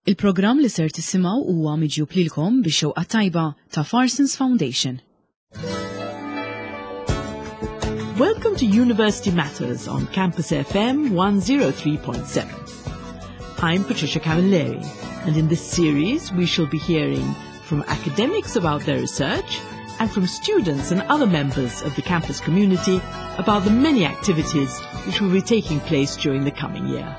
Il-programm li ser tisimgħu huwa miġjub lilkom bix-xewqa tajba ta' Farsons Foundation. Welcome to University Matters on Campus FM 103.7. I'm Patricia Camilleri, and in this series we shall be hearing from academics about their research and from students and other members of the campus community about the many activities which will be taking place during the coming year.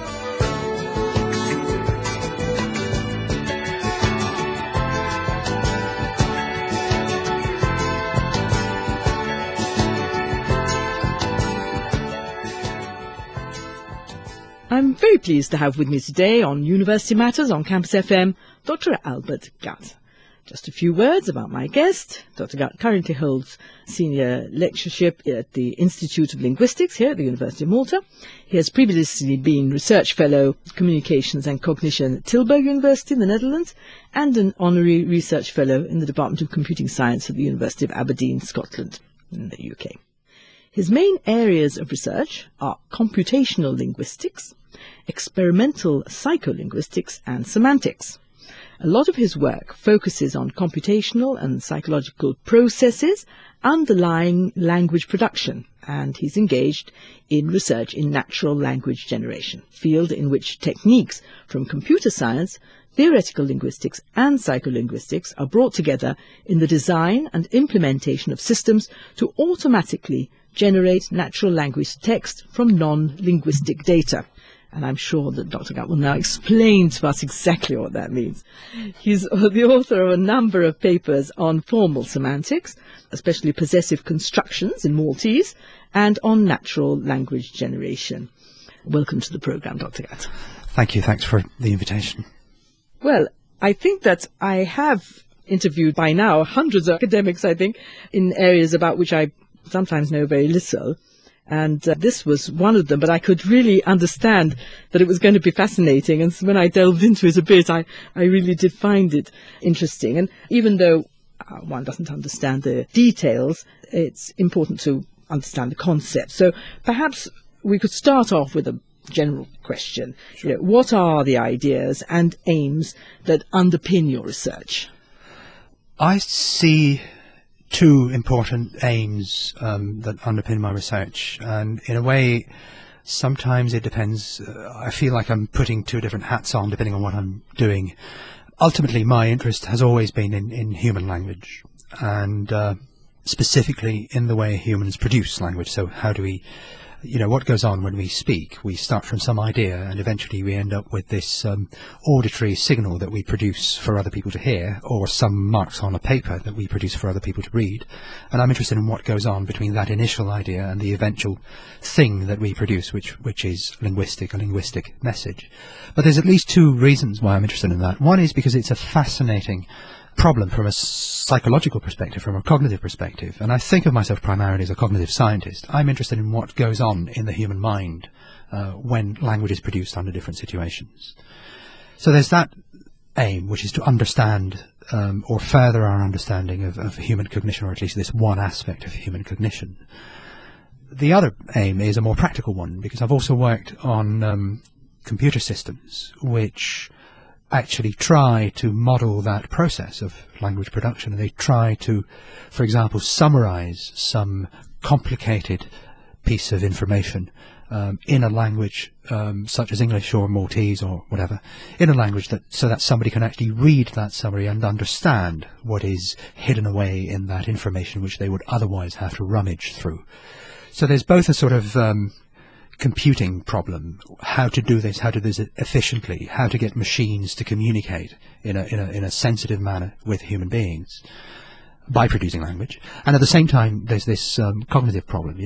I'm very pleased to have with me today on University Matters on Campus FM, Dr. Albert Gatt. Just a few words about my guest. Dr. Gatt currently holds senior lectureship at the Institute of Linguistics here at the University of Malta. He has previously been Research Fellow, Communications and Cognition at Tilburg University in the Netherlands and an Honorary Research Fellow in the Department of Computing Science at the University of Aberdeen, Scotland in the UK. His main areas of research are computational linguistics, experimental psycholinguistics and semantics. A lot of his work focuses on computational and psychological processes underlying language production, and he's engaged in research in natural language generation, a field in which techniques from computer science, theoretical linguistics and psycholinguistics are brought together in the design and implementation of systems to automatically generate natural language text from non-linguistic data. And I'm sure that Dr. Gatt will now explain to us exactly what that means. He's the author of a number of papers on formal semantics, especially possessive constructions in Maltese, and on natural language generation. Welcome to the programme, Dr. Gatt. Thank you. Thanks for the invitation. Well, I think that I have interviewed by now hundreds of academics, I think, in areas about which I sometimes know very little. And this was one of them, but I could really understand that it was going to be fascinating. And so when I delved into it a bit, I really did find it interesting. And even though one doesn't understand the details, it's important to understand the concept. So perhaps we could start off with a general question. Sure. You know, what are the ideas and aims that underpin your research? I see two important aims that underpin my research, and in a way sometimes it depends. I feel like I'm putting two different hats on depending on what I'm doing. Ultimately my interest has always been in human language, and specifically in the way humans produce language. So how do we, what goes on when we speak? We start from some idea and eventually we end up with this auditory signal that we produce for other people to hear, or some marks on a paper that we produce for other people to read. And I'm interested in what goes on between that initial idea and the eventual thing that we produce, which is a linguistic message. But there's at least two reasons why I'm interested in that. One is because it's a fascinating problem from a psychological perspective, from a cognitive perspective, and I think of myself primarily as a cognitive scientist. I'm interested in what goes on in the human mind when language is produced under different situations. So there's that aim, which is to understand or further our understanding of human cognition, or at least this one aspect of human cognition. The other aim is a more practical one, because I've also worked on computer systems which actually try to model that process of language production, and they try to, for example, summarize some complicated piece of information in a language such as English or Maltese or whatever, in a language so that somebody can actually read that summary and understand what is hidden away in that information which they would otherwise have to rummage through. So there's both a sort of computing problem, how to do this efficiently, how to get machines to communicate in a sensitive manner with human beings by producing language. And at the same time there's this cognitive problem,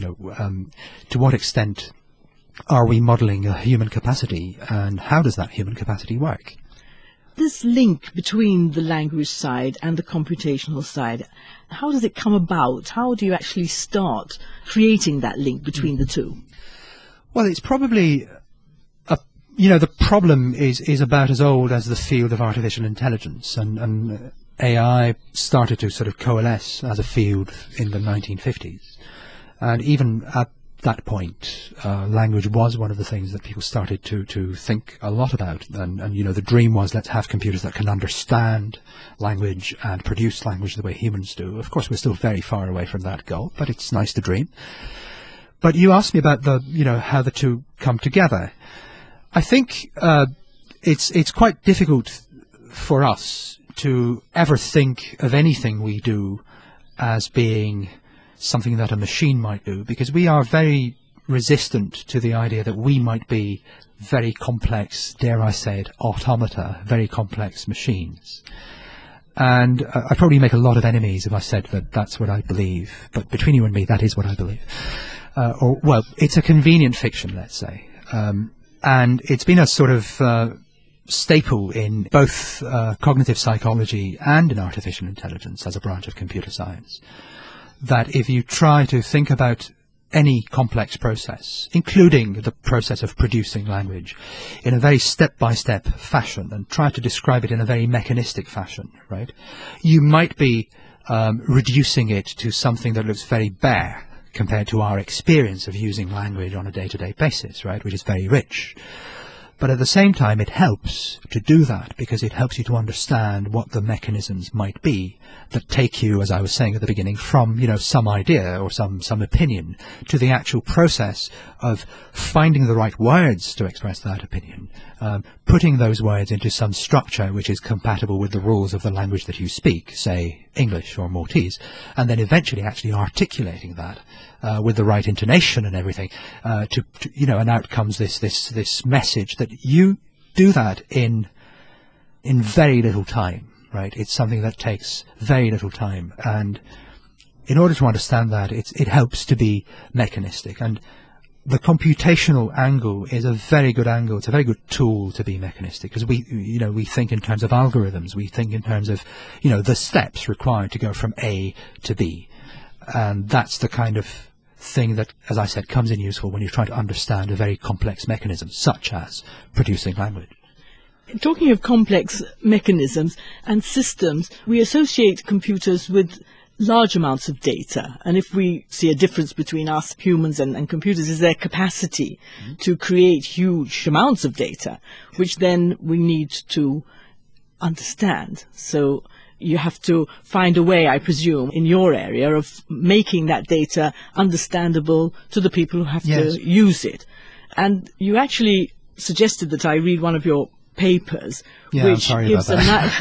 to what extent are we modeling a human capacity, and how does that human capacity work? This link between the language side and the computational side, how does it come about? How do you actually start creating that link between the two? Well, it's probably, the problem is about as old as the field of artificial intelligence, and AI started to sort of coalesce as a field in the 1950s. And even at that point, language was one of the things that people started to think a lot about. And, you know, the dream was, let's have computers that can understand language and produce language the way humans do. Of course, we're still very far away from that goal, but it's nice to dream. But you asked me about how the two come together. I think it's quite difficult for us to ever think of anything we do as being something that a machine might do, because we are very resistant to the idea that we might be very complex, dare I say it, automata, very complex machines. And I'd probably make a lot of enemies if I said that that's what I believe, but between you and me, that is what I believe. Well, it's a convenient fiction, let's say. And it's been a sort of staple in both cognitive psychology and in artificial intelligence as a branch of computer science, that if you try to think about any complex process, including the process of producing language, in a very step-by-step fashion and try to describe it in a very mechanistic fashion, right, you might be reducing it to something that looks very bare compared to our experience of using language on a day-to-day basis, right, which is very rich. But at the same time, it helps to do that because it helps you to understand what the mechanisms might be that take you, as I was saying at the beginning, from, some idea or some opinion to the actual process of finding the right words to express that opinion, putting those words into some structure which is compatible with the rules of the language that you speak, say English or Maltese, and then eventually actually articulating that with the right intonation and everything, and out comes this message that you do that in very little time, right? It's something that takes very little time, and in order to understand that, it helps to be mechanistic, and the computational angle is a very good angle. It's a very good tool to be mechanistic because we think in terms of algorithms. We think in terms of, the steps required to go from A to B, and that's the kind of thing that, as I said, comes in useful when you're trying to understand a very complex mechanism, such as producing language. Talking of complex mechanisms and systems, we associate computers with large amounts of data. And if we see a difference between us humans and computers, is their capacity to create huge amounts of data, which then we need to understand. So you have to find a way, I presume, in your area of making that data understandable to the people who have to use it. And you actually suggested that I read one of your papers, which gives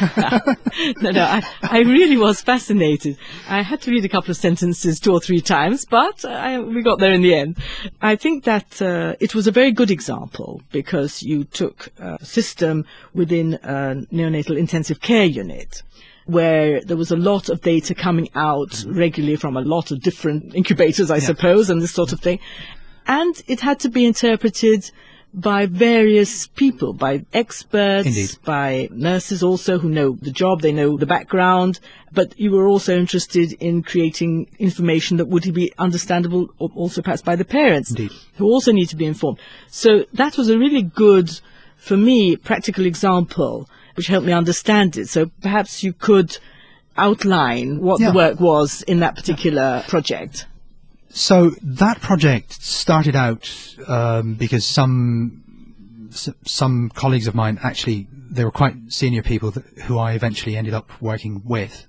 I really was fascinated. I had to read a couple of sentences 2 or 3 times, but we got there in the end. I think that it was a very good example because you took a system within a neonatal intensive care unit where there was a lot of data coming out regularly from a lot of different incubators, I suppose, and this sort of thing. And it had to be interpreted by various people, by experts, Indeed. by nurses also who know the job, they know the background, but you were also interested in creating information that would be understandable also perhaps by the parents, Indeed. who also need to be informed. So that was a really good, for me, practical example, which helped me understand it. So perhaps you could outline what the work was in that particular project. So that project started out because some colleagues of mine, actually, they were quite senior people who I eventually ended up working with,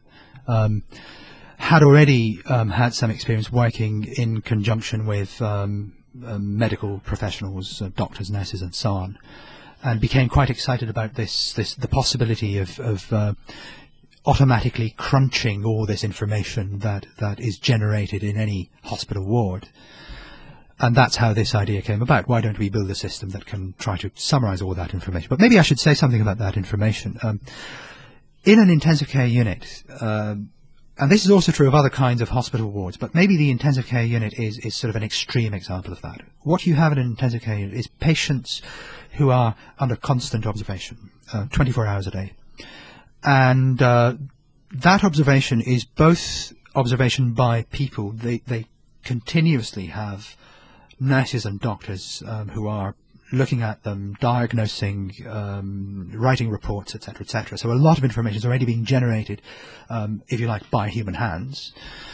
had already had some experience working in conjunction with medical professionals, doctors, nurses, and so on, and became quite excited about the possibility of automatically crunching all this information that is generated in any hospital ward. And that's how this idea came about. Why don't we build a system that can try to summarize all that information? But maybe I should say something about that information. In an intensive care unit, and this is also true of other kinds of hospital wards, but maybe the intensive care unit is sort of an extreme example of that. What you have in an intensive care unit is patients who are under constant observation, 24 hours a day. And that observation is both observation by people. They continuously have nurses and doctors who are looking at them, diagnosing, writing reports, etc., etc. So a lot of information is already being generated, if you like, by human hands.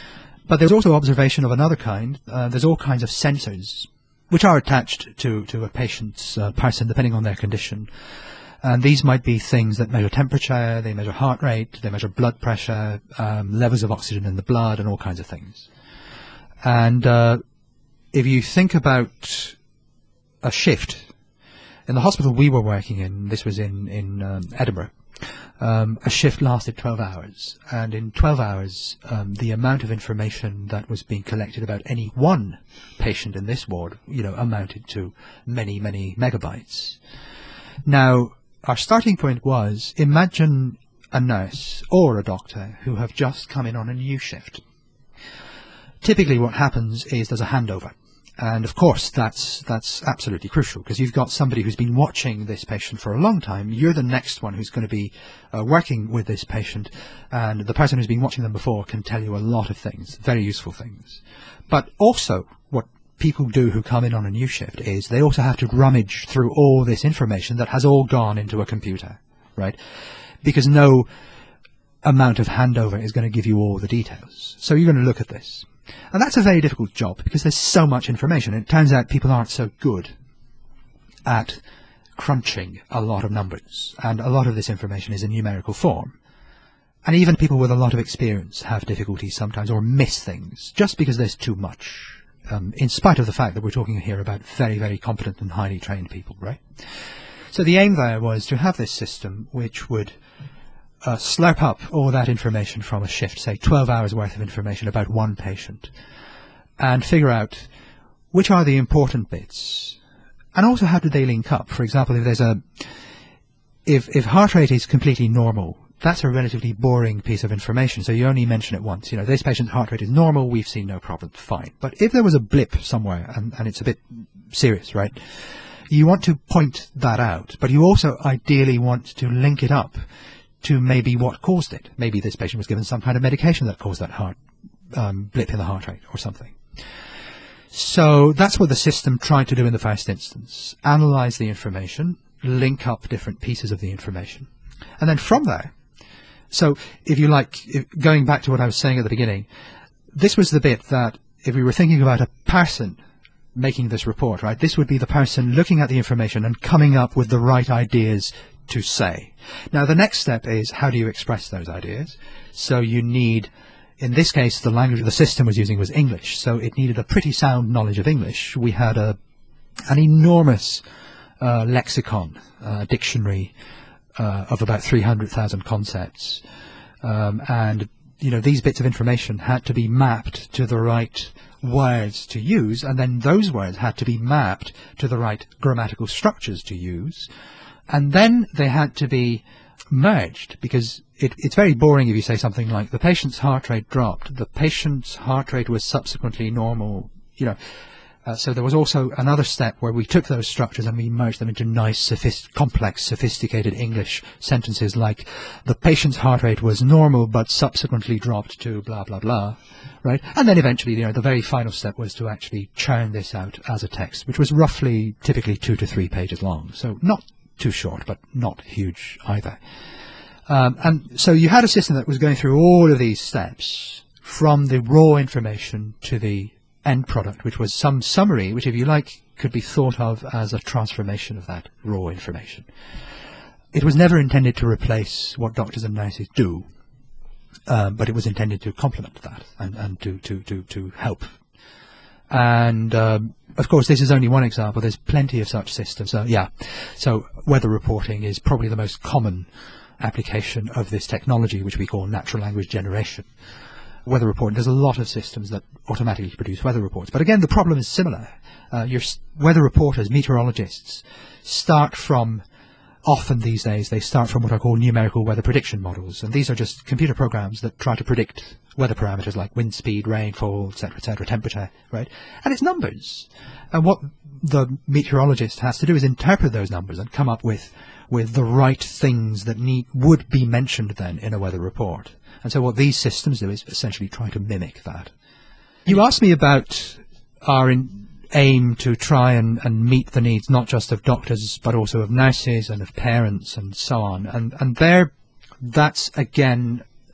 But there's also observation of another kind. There's all kinds of sensors which are attached to a patient's person, depending on their condition. And these might be things that measure temperature, they measure heart rate, they measure blood pressure, levels of oxygen in the blood, and all kinds of things. And if you think about a shift, in the hospital we were working in, this was in Edinburgh, a shift lasted 12 hours. And in 12 hours, the amount of information that was being collected about any one patient in this ward, amounted to many, many megabytes. Now, our starting point was, imagine a nurse or a doctor who have just come in on a new shift. Typically what happens is there's a handover. And of course that's absolutely crucial, because you've got somebody who's been watching this patient for a long time. You're the next one who's going to be working with this patient, and the person who's been watching them before can tell you a lot of things, very useful things. But also what people do who come in on a new shift is they also have to rummage through all this information that has all gone into a computer, right? Because no amount of handover is going to give you all the details. So you're going to look at this. And that's a very difficult job, because there's so much information. And it turns out people aren't so good at crunching a lot of numbers. And a lot of this information is in numerical form. And even people with a lot of experience have difficulties sometimes, or miss things, just because there's too much. In spite of the fact that we're talking here about very, very competent and highly trained people, right? So the aim there was to have this system which would slurp up all that information from a shift, say 12 hours worth of information about one patient, and figure out which are the important bits, and also how do they link up. For example, if there's if heart rate is completely normal, that's a relatively boring piece of information, so you only mention it once. This patient's heart rate is normal, we've seen no problem, fine. But if there was a blip somewhere, and it's a bit serious, right, you want to point that out, but you also ideally want to link it up to maybe what caused it. Maybe this patient was given some kind of medication that caused that heart blip in the heart rate or something. So that's what the system tried to do in the first instance. Analyze the information, link up different pieces of the information. And then from there, so if you like, going back to what I was saying at the beginning, this was the bit that if we were thinking about a person making this report, right, this would be the person looking at the information and coming up with the right ideas to say. Now the next step is, how do you express those ideas? So you need, in this case, the language the system was using was English, so it needed a pretty sound knowledge of English. We had an enormous lexicon, dictionary of about 300,000 concepts, and these bits of information had to be mapped to the right words to use, and then those words had to be mapped to the right grammatical structures to use. And then they had to be merged, because it's very boring if you say something like, the patient's heart rate dropped, the patient's heart rate was subsequently normal, so there was also another step where we took those structures and we merged them into nice, complex, sophisticated English sentences like, the patient's heart rate was normal but subsequently dropped to blah, blah, blah, right? And then eventually, the very final step was to actually churn this out as a text, which was roughly, typically 2 to 3 pages long, so not too short, but not huge either. And so you had a system that was going through all of these steps, from the raw information to the end product, which was some summary, which, if you like, could be thought of as a transformation of that raw information. It was never intended to replace what doctors and nurses do, but it was intended to complement that and to help. And of course, this is only one example. There's plenty of such systems. So weather reporting is probably the most common application of this technology, which we call natural language generation. Weather reporting, there's a lot of systems that automatically produce weather reports. But again, the problem is similar. Your weather reporters, meteorologists, start from, often these days, they start from what I call numerical weather prediction models. And these are just computer programs that try to predict weather parameters like wind speed, rainfall, etc., temperature, right? And it's numbers. And what the meteorologist has to do is interpret those numbers and come up with the right things that would be mentioned then in a weather report. And so what these systems do is essentially try to mimic that. You asked me about our aim to try and meet the needs not just of doctors but also of nurses and of parents and so on. And there, that's again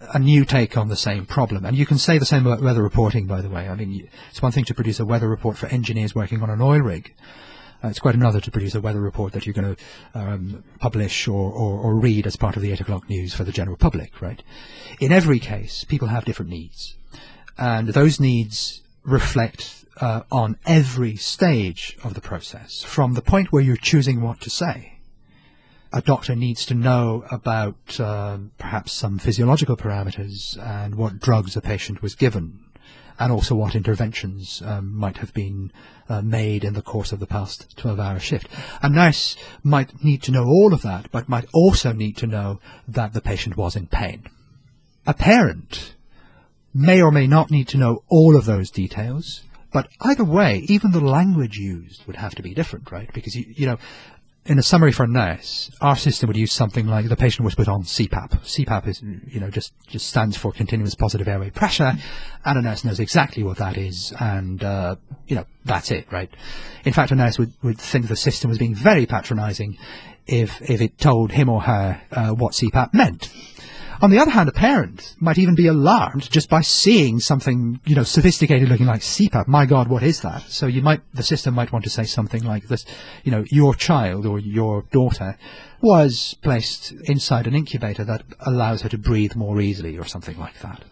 a new take on the same problem. And you can say the same about weather reporting, by the way. I mean, it's one thing to produce a weather report for engineers working on an oil rig. It's quite another to produce a weather report that you're going to publish or read as part of the 8 o'clock news for the general public, right? In every case, people have different needs. And those needs reflect on every stage of the process, from the point where you're choosing what to say. A doctor needs to know about perhaps some physiological parameters and what drugs a patient was given, and also what interventions might have been made in the course of the past 12-hour shift. A nurse might need to know all of that, but might also need to know that the patient was in pain. A parent may or may not need to know all of those details, but either way, even the language used would have to be different, right? Because, you know, in a summary for a nurse, our system would use something like the patient was put on CPAP. CPAP is, you know, just stands for continuous positive airway pressure, and a nurse knows exactly what that is, and, you know, that's it, right? In fact, a nurse would think the system was being very patronizing if it told him or her what CPAP meant. On the other hand, a parent might even be alarmed just by seeing something, you know, sophisticated looking like CPAP. My God, what is that? So the system might want to say something like this, you know, your child or your daughter was placed inside an incubator that allows her to breathe more easily, or something like that.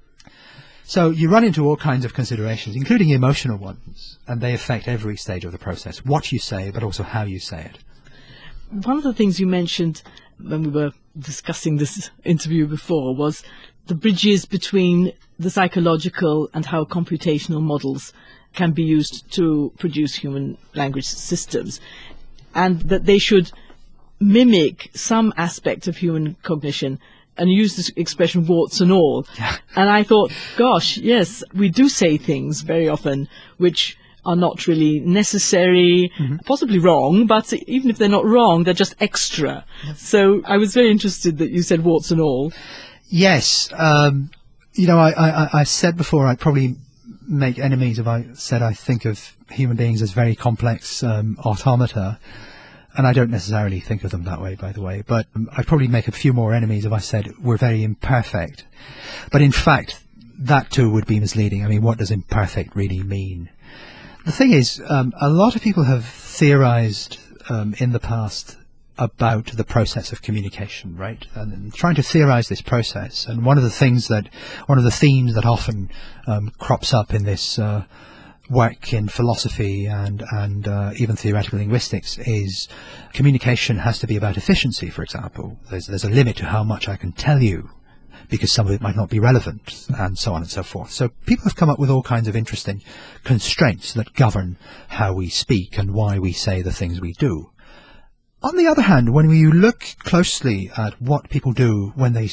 So you run into all kinds of considerations, including emotional ones, and they affect every stage of the process, what you say, but also how you say it. One of the things you mentioned when we were discussing this interview before was the bridges between the psychological and how computational models can be used to produce human language systems, and that they should mimic some aspect of human cognition, and use this expression warts and all. Yeah. And I thought, gosh, yes, we do say things very often which are not really necessary, possibly wrong, but even if they're not wrong, they're just extra. Yes. So I was very interested that you said warts and all. Yes. You know, I said before I'd probably make enemies if I said I think of human beings as very complex automata, and I don't necessarily think of them that way, by the way, but I'd probably make a few more enemies if I said we're very imperfect. But in fact, that too would be misleading. I mean, what does imperfect really mean? The thing is, a lot of people have theorized in the past about the process of communication, right? And trying to theorize this process. And one of the themes that often crops up in this work in philosophy and even theoretical linguistics is communication has to be about efficiency, for example. There's a limit to how much I can tell you, because some of it might not be relevant, and so on and so forth. So people have come up with all kinds of interesting constraints that govern how we speak and why we say the things we do. On the other hand, when you look closely at what people do when they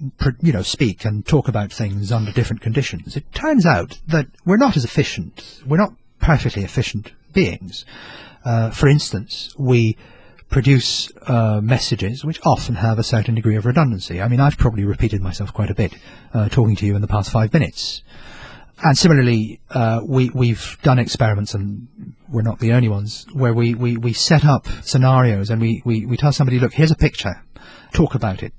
speak and talk about things under different conditions, it turns out that we're not as efficient. We're not perfectly efficient beings. For instance, we produce messages which often have a certain degree of redundancy. I mean, I've probably repeated myself quite a bit talking to you in the past 5 minutes. And similarly, we've done experiments, and we're not the only ones, where we set up scenarios and we tell somebody, look, here's a picture, talk about it.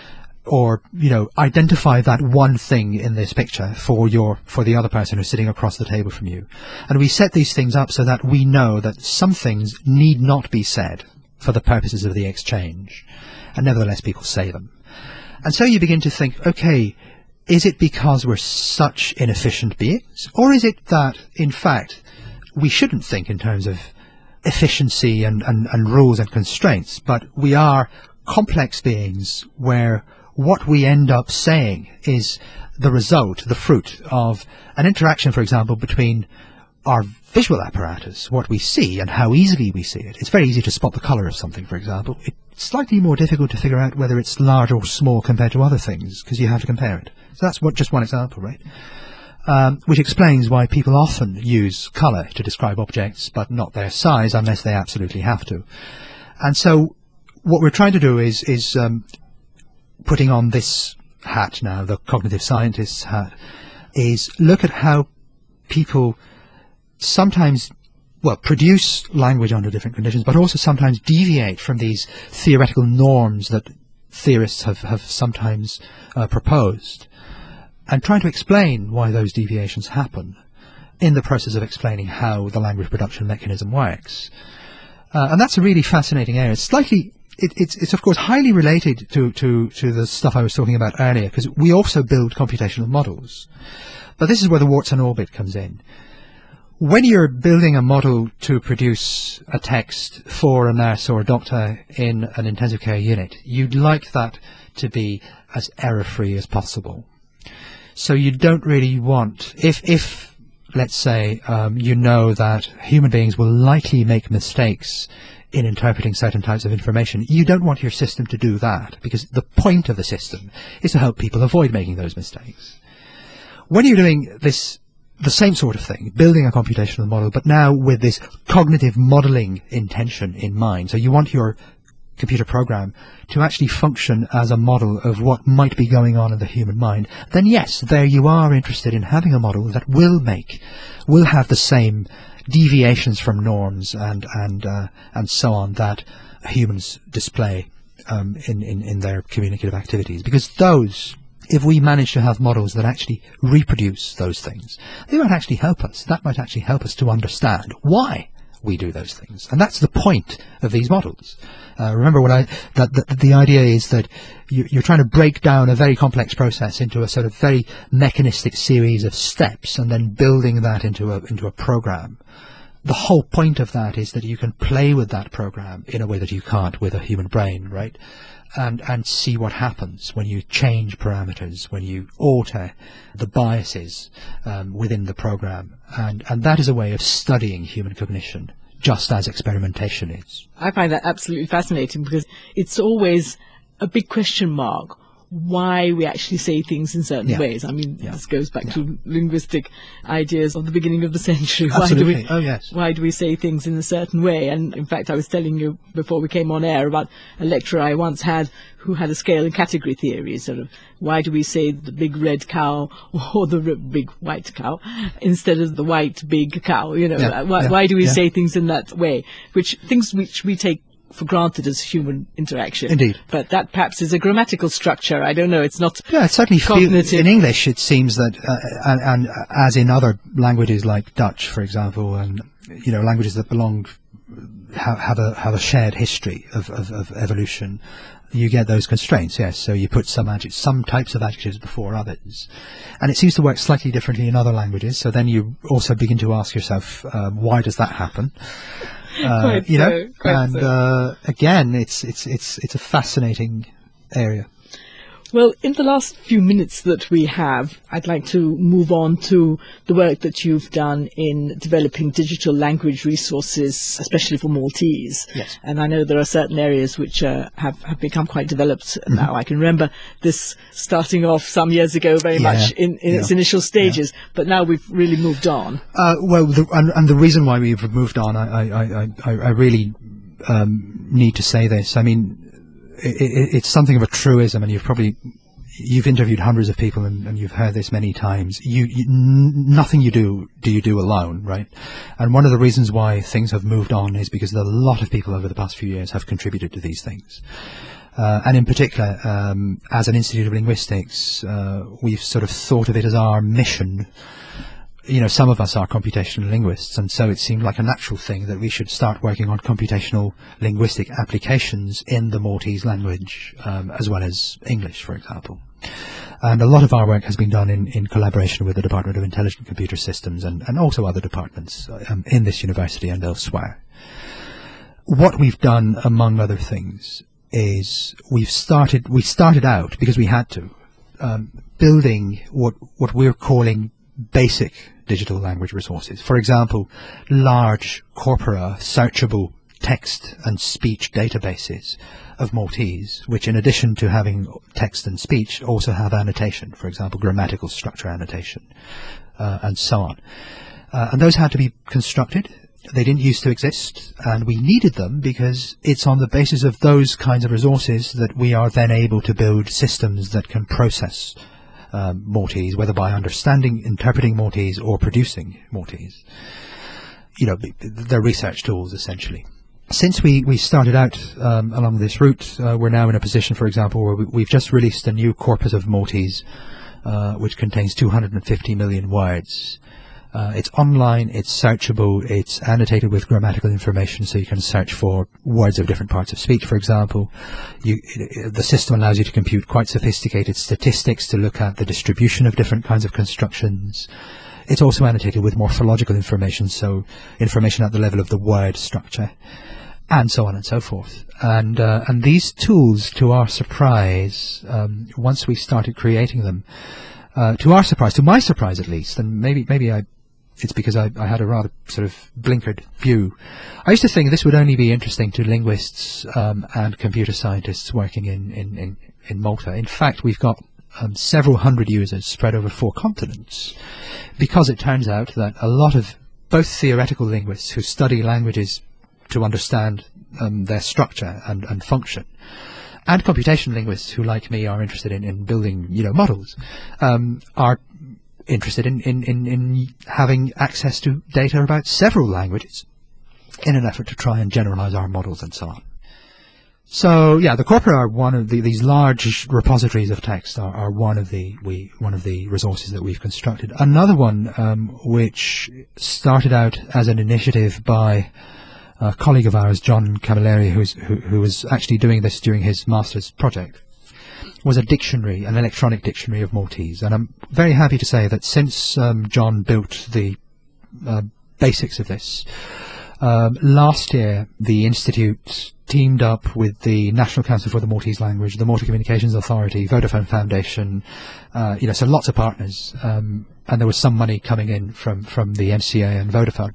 Or, you know, identify that one thing in this picture for the other person who's sitting across the table from you. And we set these things up so that we know that some things need not be said for the purposes of the exchange, and nevertheless people say them. And so you begin to think, okay, is it because we're such inefficient beings, or is it that, in fact, we shouldn't think in terms of efficiency and rules and constraints, but we are complex beings where what we end up saying is the result, the fruit of an interaction, for example, between our visual apparatus, what we see and how easily we see it. It's very easy to spot the colour of something, for example. It's slightly more difficult to figure out whether it's large or small compared to other things, because you have to compare it. So that's just one example, right? Which explains why people often use colour to describe objects, but not their size unless they absolutely have to. And so what we're trying to do is putting on this hat now, the cognitive scientist's hat, is look at how people sometimes, produce language under different conditions, but also sometimes deviate from these theoretical norms that theorists have sometimes proposed, and trying to explain why those deviations happen in the process of explaining how the language production mechanism works. And that's a really fascinating area. It's of course highly related to the stuff I was talking about earlier, because we also build computational models. But this is where the warts and all bit comes in. When you're building a model to produce a text for a nurse or a doctor in an intensive care unit, you'd like that to be as error-free as possible. So you don't really want, if let's say, you know that human beings will likely make mistakes in interpreting certain types of information, you don't want your system to do that, because the point of the system is to help people avoid making those mistakes. When you're doing this, the same sort of thing, building a computational model, but now with this cognitive modeling intention in mind, so you want your computer program to actually function as a model of what might be going on in the human mind, then yes, there you are interested in having a model that will have the same deviations from norms and so on that humans display in their communicative activities. Because those, if we manage to have models that actually reproduce those things, they might actually help us. That might actually help us to understand why we do those things. And that's the point of these models. Remember the idea is that you're trying to break down a very complex process into a sort of very mechanistic series of steps and then building that into a program. The whole point of that is that you can play with that program in a way that you can't with a human brain, right? And see what happens when you change parameters, when you alter the biases within the program. And that is a way of studying human cognition, just as experimentation is. I find that absolutely fascinating, because it's always a big question mark why we actually say things in certain ways. I mean, this goes back to linguistic ideas of the beginning of the century. Absolutely. Why do we say things in a certain way? And in fact, I was telling you before we came on air about a lecturer I once had who had a scale and category theory, sort of, why do we say the big red cow or the big white cow instead of the white big cow? You know, why do we say things in that way? Things which we take for granted as human interaction. Indeed. But that perhaps is a grammatical structure. I don't know. It's not it certainly cognitive. In English, it seems that, and as in other languages like Dutch, for example, and languages that have a shared history of evolution, you get those constraints. Yes. So you put some types of adjectives before others, and it seems to work slightly differently in other languages. So then you also begin to ask yourself, why does that happen? Again, it's a fascinating area. Well, in the last few minutes that we have, I'd like to move on to the work that you've done in developing digital language resources, especially for Maltese. Yes. And I know there are certain areas which have become quite developed now. I can remember this starting off some years ago very much in its initial stages, but now we've really moved on. The reason why we've moved on, I really need to say this. I mean, it's something of a truism, and you've interviewed hundreds of people and you've heard this many times. Nothing you do alone, right? And one of the reasons why things have moved on is because a lot of people over the past few years have contributed to these things. And in particular, as an Institute of Linguistics, we've sort of thought of it as our mission. Some of us are computational linguists, and so it seemed like a natural thing that we should start working on computational linguistic applications in the Maltese language, as well as English, for example. And a lot of our work has been done in collaboration with the Department of Intelligent Computer Systems and also other departments in this university and elsewhere. What we've done, among other things, is we started out, because we had to, building what we're calling basic digital language resources. For example, large corpora, searchable text and speech databases of Maltese, which in addition to having text and speech also have annotation, for example, grammatical structure annotation, and so on. And those had to be constructed. They didn't used to exist, and we needed them because it's on the basis of those kinds of resources that we are then able to build systems that can process Maltese, whether by interpreting Maltese or producing Maltese. They're research tools, essentially. since we started out along this route, we're now in a position, for example, where we've just released a new corpus of Maltese, which contains 250 million words. It's online, it's searchable, it's annotated with grammatical information, so you can search for words of different parts of speech, for example. The system allows you to compute quite sophisticated statistics to look at the distribution of different kinds of constructions. It's also annotated with morphological information, so information at the level of the word structure, and so on and so forth. And these tools, to our surprise, once we started creating them, to our surprise, to my surprise at least, and maybe it's because I had a rather sort of blinkered view. I used to think this would only be interesting to linguists and computer scientists working in Malta. In fact, we've got several hundred users spread over 4 continents, because it turns out that a lot of both theoretical linguists who study languages to understand their structure and function, and computation linguists who, like me, are interested in building, models, are interested in having access to data about several languages in an effort to try and generalize our models and so on. So yeah, the corpora are one of these large repositories of text are one of the resources that we've constructed. Another one, which started out as an initiative by a colleague of ours, John Camilleri, who was actually doing this during his master's project, was a dictionary, an electronic dictionary of Maltese. And I'm very happy to say that since John built the basics of this, last year the Institute teamed up with the National Council for the Maltese Language, the Malta Communications Authority, Vodafone Foundation, so lots of partners, and there was some money coming in from the MCA and Vodafone.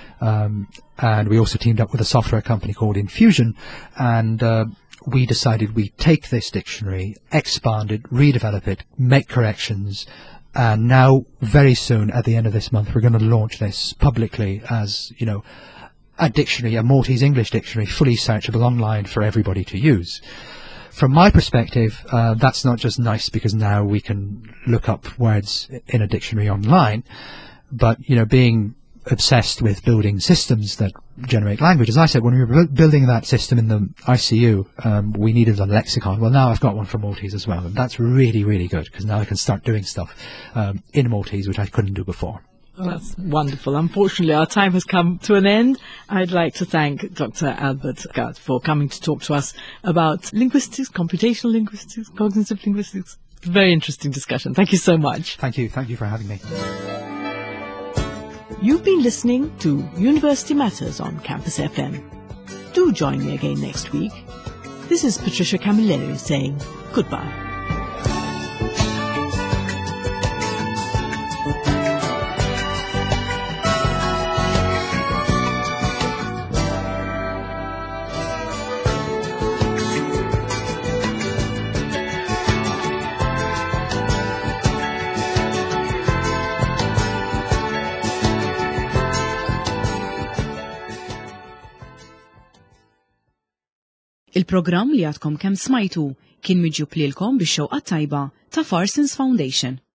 And we also teamed up with a software company called Infusion, and we decided we'd take this dictionary, expand it, redevelop it, make corrections, and now very soon, at the end of this month, we're going to launch this publicly as, a dictionary, a Maltese English dictionary, fully searchable online for everybody to use. From my perspective, that's not just nice because now we can look up words in a dictionary online, but, being obsessed with building systems that generate language. As I said, when we were building that system in the ICU, we needed a lexicon. Well, now I've got one for Maltese as well, and that's really, really good, because now I can start doing stuff in Maltese, which I couldn't do before. Well, that's wonderful. Unfortunately, our time has come to an end. I'd like to thank Dr. Albert Gatt for coming to talk to us about linguistics, computational linguistics, cognitive linguistics. Very interesting discussion. Thank you so much. Thank you. Thank you for having me. You've been listening to University Matters on Campus FM. Do join me again next week. This is Patricia Camilleri saying goodbye. Il-programm li għadkom kemm smajtu kien miġjub lilkom bix-xewqa tajba ta' Farsons Foundation.